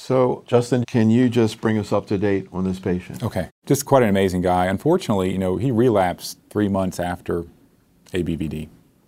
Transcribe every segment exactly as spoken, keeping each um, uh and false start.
So, Justin, can you just bring us up to date on this patient? Okay. Just quite an amazing guy. Unfortunately, you know, he relapsed three months after A B V D.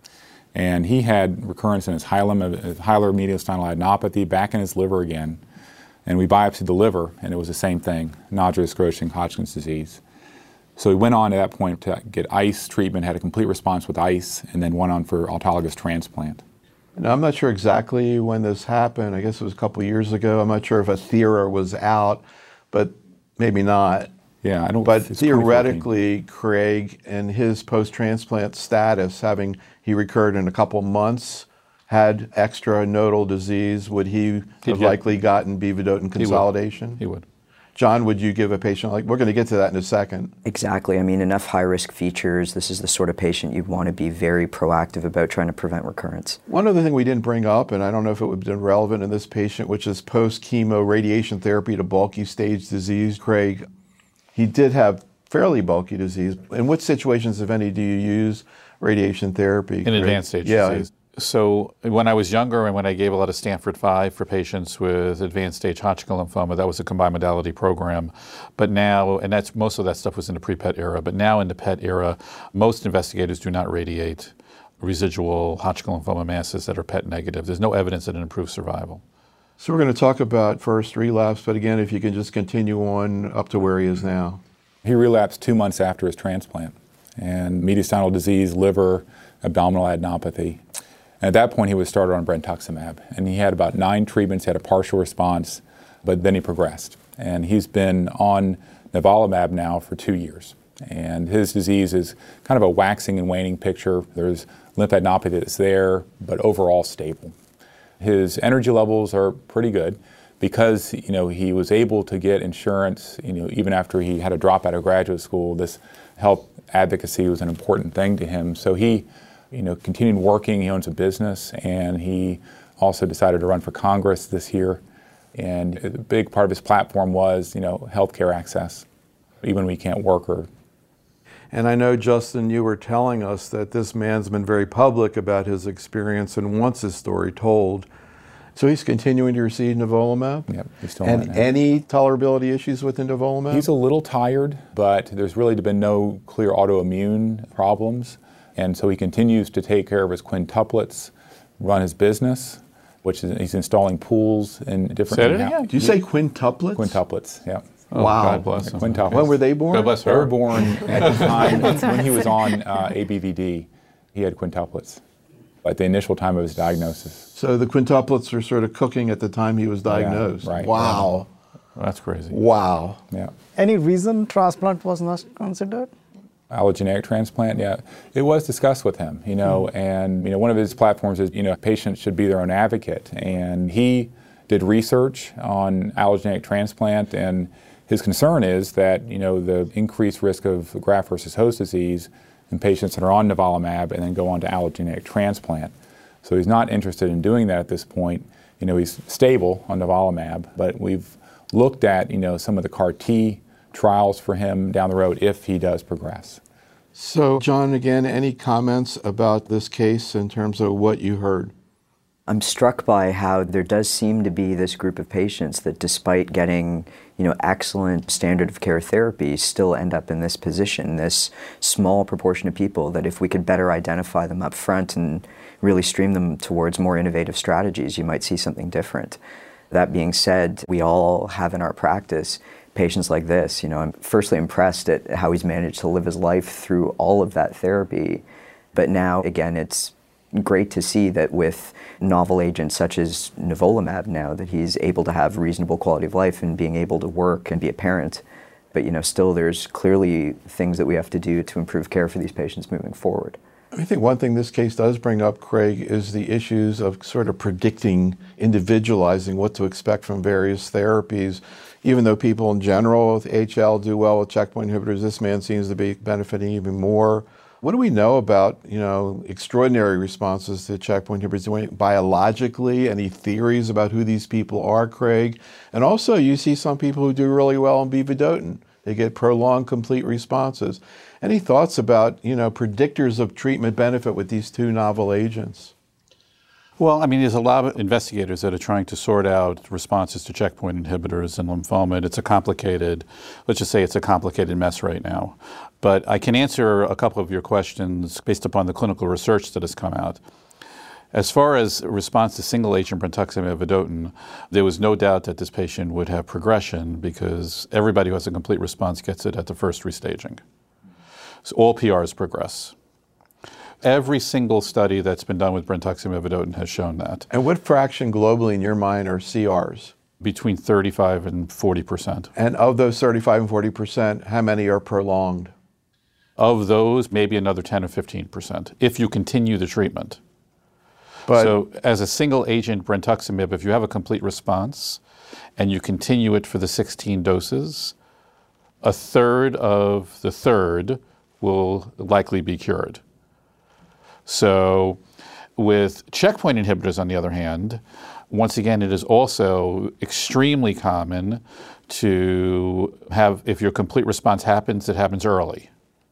And he had recurrence in his hilum, his hilar mediastinal adenopathy back in his liver again. And we biopsied the liver, and it was the same thing, nodular sclerosing Hodgkin's disease. So he went on at that point to get ICE treatment, had a complete response with ICE, and then went on for autologous transplant. Now, I'm not sure exactly when this happened. I guess it was a couple of years ago. I'm not sure if Athera was out, but maybe not. Yeah, I don't. But theoretically, Craig, in his post-transplant status, having he recurred in a couple months, had extra nodal disease, would he have likely gotten B vedotin consolidation? He would. He would. John, would you give a patient like, we're going to get to that in a second. Exactly. I mean, enough high-risk features. This is the sort of patient you'd want to be very proactive about trying to prevent recurrence. One other thing we didn't bring up, and I don't know if it would have been relevant in this patient, which is post-chemo radiation therapy to bulky stage disease. Craig, he did have fairly bulky disease. In what situations, if any, do you use radiation therapy? In Craig? Advanced stage yeah. disease. So when I was younger and when I gave a lot of Stanford five for patients with advanced stage Hodgkin lymphoma, that was a combined modality program. But now, and that's most of that stuff was in the pre-P E T era, but now in the P E T era, most investigators do not radiate residual Hodgkin lymphoma masses that are P E T negative. There's no evidence that it improves survival. So we're going to talk about first relapse, but again, if you can just continue on up to where he is now. He relapsed two months after his transplant, and mediastinal disease, liver, abdominal adenopathy. And at that point, he was started on brentuximab, and he had about nine treatments, he had a partial response, but then he progressed. And he's been on nivolumab now for two years. And his disease is kind of a waxing and waning picture. There's lymphadenopathy that's there, but overall stable. His energy levels are pretty good because, you know, he was able to get insurance, you know, even after he had a drop out of graduate school. This health advocacy was an important thing to him. So he you know, continued working. He owns a business, and he also decided to run for Congress this year. And a big part of his platform was, you know, healthcare access, even when we can't work. Or. And I know, Justin, you were telling us that this man's been very public about his experience and wants his story told. So he's continuing to receive nivolumab? Yep, he's still and on it. Any tolerability issues with nivolumab? He's a little tired, but there's really been no clear autoimmune problems. And so he continues to take care of his quintuplets, run his business, which is he's installing pools in different. Say it again. Do you say quintuplets? Quintuplets, yeah. Oh, wow. God bless him. Quintuplets. When were they born? God bless her. They were born at the time when he was on uh, A B V D. He had quintuplets at the initial time of his diagnosis. So the quintuplets were sort of cooking at the time he was diagnosed. Yeah, right. Wow. Well, that's crazy. Wow. Yeah. Any reason transplant was not considered? Allogeneic transplant, yeah. It was discussed with him, you know, mm. and, you know, one of his platforms is, you know, patients should be their own advocate. And he did research on allogeneic transplant, and his concern is that, you know, the increased risk of graft versus host disease in patients that are on nivolumab and then go on to allogeneic transplant. So he's not interested in doing that at this point. You know, he's stable on nivolumab, but we've looked at, you know, some of the C A R T trials for him down the road if he does progress. So, John, again, any comments about this case in terms of what you heard? I'm struck by how there does seem to be this group of patients that, despite getting, you know, excellent standard of care therapy, still end up in this position, this small proportion of people that if we could better identify them up front and really stream them towards more innovative strategies, you might see something different. That being said, we all have in our practice patients like this. You know, I'm firstly impressed at how he's managed to live his life through all of that therapy. But now, again, it's great to see that with novel agents such as nivolumab now, that he's able to have reasonable quality of life and being able to work and be a parent. But, you know, still there's clearly things that we have to do to improve care for these patients moving forward. I think one thing this case does bring up, Craig, is the issues of sort of predicting, individualizing what to expect from various therapies. Even though people in general with H L do well with checkpoint inhibitors, this man seems to be benefiting even more. What do we know about, you know, extraordinary responses to checkpoint inhibitors biologically? Any theories about who these people are, Craig? And also, you see some people who do really well on B vedotin. They get prolonged complete responses. Any thoughts about, you know, predictors of treatment benefit with these two novel agents? Well, I mean, there's a lot of investigators that are trying to sort out responses to checkpoint inhibitors in lymphoma. And it's a complicated, let's just say it's a complicated mess right now. But I can answer a couple of your questions based upon the clinical research that has come out. As far as response to single-agent brentuximab vedotin, there was no doubt that this patient would have progression because everybody who has a complete response gets it at the first restaging. So all P Rs progress. Every single study that's been done with brentuximab vedotin has shown that. And what fraction globally in your mind are C Rs? Between thirty-five and forty percent. And of those thirty-five and forty percent, how many are prolonged? Of those, maybe another ten or fifteen percent, if you continue the treatment. But so as a single agent brentuximab, if you have a complete response and you continue it for the sixteen doses, a third of the third will likely be cured. So with checkpoint inhibitors, on the other hand, once again, it is also extremely common to have, if your complete response happens, it happens early.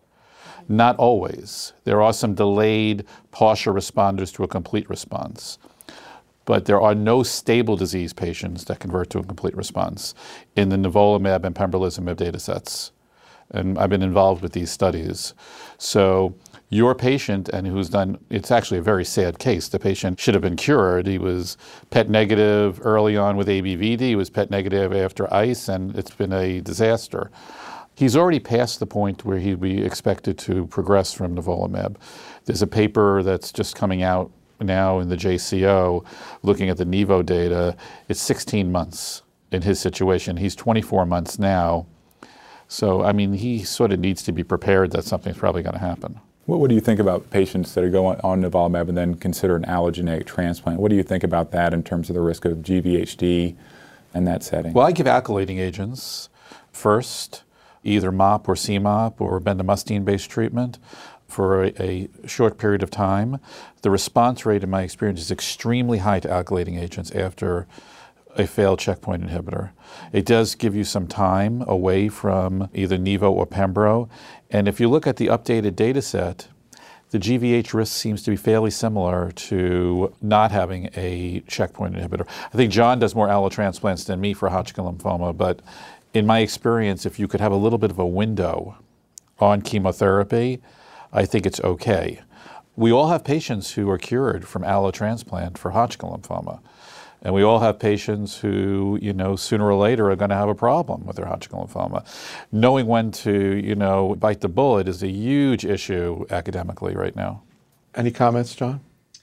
Not always. There are some delayed partial responders to a complete response. But there are no stable disease patients that convert to a complete response in the nivolumab and pembrolizumab data sets. And I've been involved with these studies. So your patient, and who's done, it's actually a very sad case. The patient should have been cured. He was P E T negative early on with A B V D. He was P E T negative after I C E, and it's been a disaster. He's already past the point where he'd be expected to progress from nivolumab. There's a paper that's just coming out now in the J C O looking at the Nivo data. It's sixteen months in his situation. He's twenty-four months now. So, I mean, he sort of needs to be prepared that something's probably going to happen. What, what do you think about patients that are going on nivolumab and then consider an allogeneic transplant? What do you think about that in terms of the risk of G V H D in that setting? Well, I give alkylating agents first, either M O P or C M O P or bendamustine-based treatment for a, a short period of time. The response rate, in my experience, is extremely high to alkylating agents after a failed checkpoint inhibitor. It does give you some time away from either Nivo or Pembro. And if you look at the updated data set, the G V H risk seems to be fairly similar to not having a checkpoint inhibitor. I think John does more allotransplants than me for Hodgkin lymphoma, but in my experience, if you could have a little bit of a window on chemotherapy, I think it's okay. We all have patients who are cured from allotransplant for Hodgkin lymphoma. And we all have patients who, you know, sooner or later are going to have a problem with their Hodgkin lymphoma. Knowing when to, you know, bite the bullet is a huge issue academically right now. Any comments, John?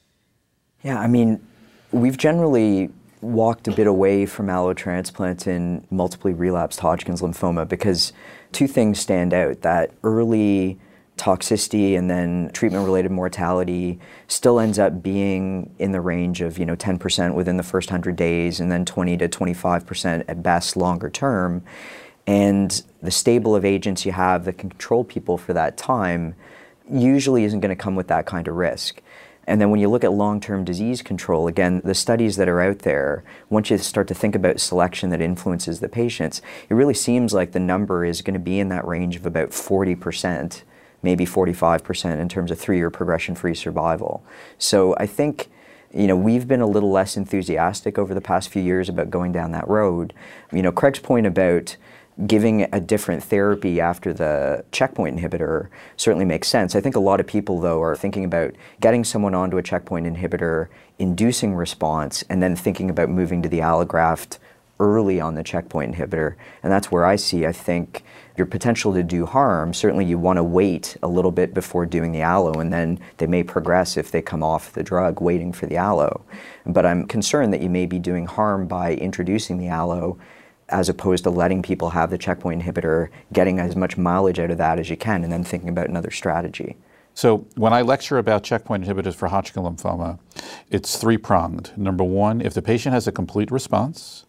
Yeah, I mean, we've generally walked a bit away from allotransplant in multiply relapsed Hodgkin's lymphoma because two things stand out. That early toxicity and then treatment-related mortality still ends up being in the range of, you know, ten percent within the first one hundred days and then twenty to twenty-five percent at best longer term. And the stable of agents you have that can control people for that time usually isn't going to come with that kind of risk. And then when you look at long-term disease control, again, the studies that are out there, once you start to think about selection that influences the patients, it really seems like the number is going to be in that range of about forty percent, maybe forty-five percent in terms of three-year progression-free survival. So I think, you know, we've been a little less enthusiastic over the past few years about going down that road. You know, Craig's point about giving a different therapy after the checkpoint inhibitor certainly makes sense. I think a lot of people, though, are thinking about getting someone onto a checkpoint inhibitor, inducing response, and then thinking about moving to the allograft early on the checkpoint inhibitor. And that's where I see, I think, your potential to do harm. Certainly you want to wait a little bit before doing the allo, and then they may progress if they come off the drug waiting for the allo. But I'm concerned that you may be doing harm by introducing the allo as opposed to letting people have the checkpoint inhibitor, getting as much mileage out of that as you can, and then thinking about another strategy. So when I lecture about checkpoint inhibitors for Hodgkin lymphoma, it's three-pronged. Number one, if the patient has a complete response,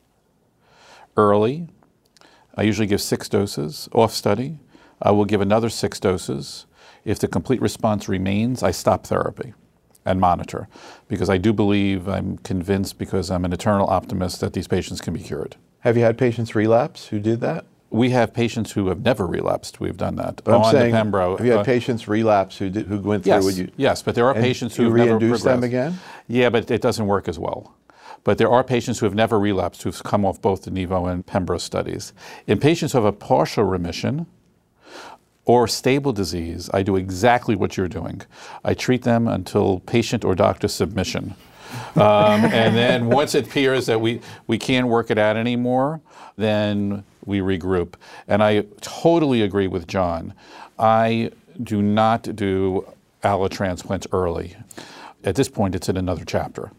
early, I usually give six doses. Off study, I will give another six doses. If the complete response remains, I stop therapy and monitor, because I do believe, I'm convinced, because I'm an eternal optimist, that these patients can be cured. Have you had patients relapse who did that? We have patients who have never relapsed. We've done that. But I'm on saying, the Pembro. have you had uh, patients relapse who did, who went through? Yes, would you, yes, but there are and patients who you have never reinduce them progressed. again? Yeah, but it doesn't work as well. But there are patients who have never relapsed who've come off both the Nivo and Pembro studies. In patients who have a partial remission or stable disease, I do exactly what you're doing. I treat them until patient or doctor submission. um, and then once it appears that we, we can't work it out anymore, then we regroup. And I totally agree with John. I do not do allotransplants early. At this point, it's in another chapter.